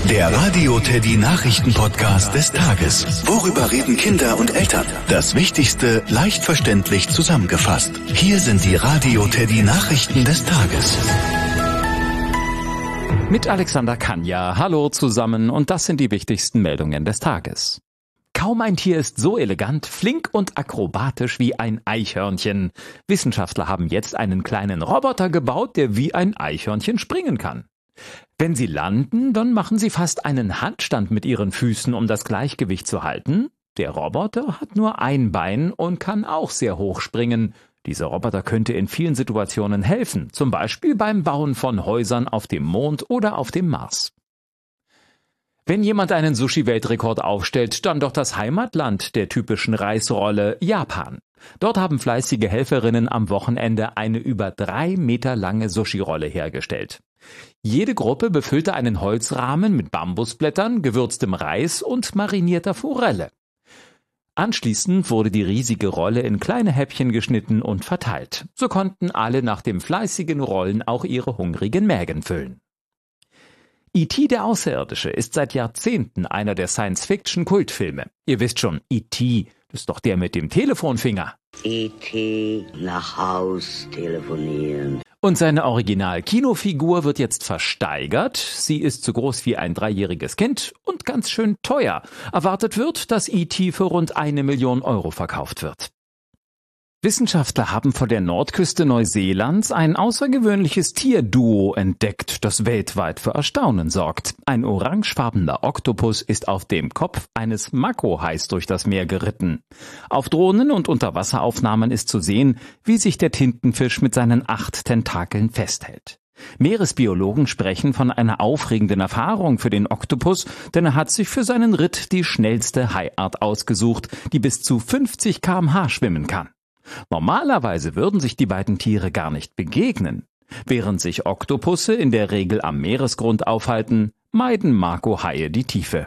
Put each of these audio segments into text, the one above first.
Der Radio Teddy Nachrichten-Podcast des Tages. Worüber reden Kinder und Eltern? Das Wichtigste leicht verständlich zusammengefasst. Hier sind die Radio Teddy Nachrichten des Tages. Mit Alexander Kanja. Hallo zusammen und das sind die wichtigsten Meldungen des Tages. Kaum ein Tier ist so elegant, flink und akrobatisch wie ein Eichhörnchen. Wissenschaftler haben jetzt einen kleinen Roboter gebaut, der wie ein Eichhörnchen springen kann. Wenn sie landen, dann machen sie fast einen Handstand mit ihren Füßen, um das Gleichgewicht zu halten. Der Roboter hat nur ein Bein und kann auch sehr hoch springen. Dieser Roboter könnte in vielen Situationen helfen, zum Beispiel beim Bauen von Häusern auf dem Mond oder auf dem Mars. Wenn jemand einen Sushi-Weltrekord aufstellt, dann doch das Heimatland der typischen Reisrolle, Japan. Dort haben fleißige Helferinnen am Wochenende eine über 3 Meter lange Sushi-Rolle hergestellt. Jede Gruppe befüllte einen Holzrahmen mit Bambusblättern, gewürztem Reis und marinierter Forelle. Anschließend wurde die riesige Rolle in kleine Häppchen geschnitten und verteilt. So konnten alle nach dem fleißigen Rollen auch ihre hungrigen Mägen füllen. E.T. der Außerirdische ist seit Jahrzehnten einer der Science-Fiction-Kultfilme. Ihr wisst schon, E.T., das ist doch der mit dem Telefonfinger. E.T. nach Haus telefonieren. Und seine Original-Kinofigur wird jetzt versteigert. Sie ist so groß wie ein 3-jähriges Kind und ganz schön teuer. Erwartet wird, dass E.T. für rund 1 Million Euro verkauft wird. Wissenschaftler haben vor der Nordküste Neuseelands ein außergewöhnliches Tierduo entdeckt, das weltweit für Erstaunen sorgt. Ein orangefarbener Oktopus ist auf dem Kopf eines Makohais durch das Meer geritten. Auf Drohnen und Unterwasseraufnahmen ist zu sehen, wie sich der Tintenfisch mit seinen 8 Tentakeln festhält. Meeresbiologen sprechen von einer aufregenden Erfahrung für den Oktopus, denn er hat sich für seinen Ritt die schnellste Haiart ausgesucht, die bis zu 50 km/h schwimmen kann. Normalerweise würden sich die beiden Tiere gar nicht begegnen. Während sich Oktopusse in der Regel am Meeresgrund aufhalten, meiden Makohaie die Tiefe.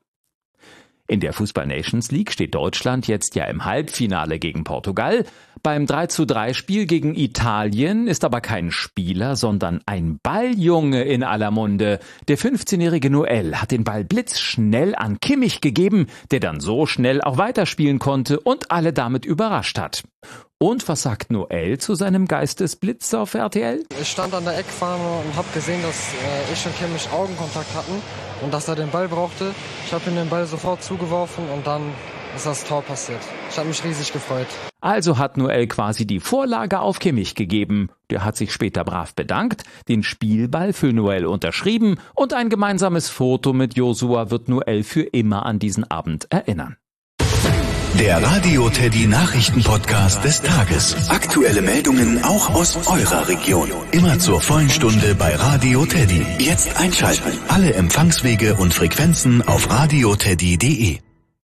In der Fußball-Nations League steht Deutschland jetzt ja im Halbfinale gegen Portugal. Beim 3:3-Spiel gegen Italien ist aber kein Spieler, sondern ein Balljunge in aller Munde. Der 15-jährige Noel hat den Ball blitzschnell an Kimmich gegeben, der dann so schnell auch weiterspielen konnte und alle damit überrascht hat. Und was sagt Noel zu seinem Geistesblitz auf RTL? Ich stand an der Eckfahne und habe gesehen, dass ich und Kimmich Augenkontakt hatten und dass er den Ball brauchte. Ich habe ihm den Ball sofort zugeworfen und dann ist das Tor passiert. Ich habe mich riesig gefreut. Also hat Noel quasi die Vorlage auf Kimmich gegeben. Der hat sich später brav bedankt, den Spielball für Noel unterschrieben und ein gemeinsames Foto mit Josua wird Noel für immer an diesen Abend erinnern. Der Radio Teddy Nachrichten-Podcast des Tages. Aktuelle Meldungen auch aus eurer Region. Immer zur vollen Stunde bei Radio Teddy. Jetzt einschalten. Alle Empfangswege und Frequenzen auf radioteddy.de.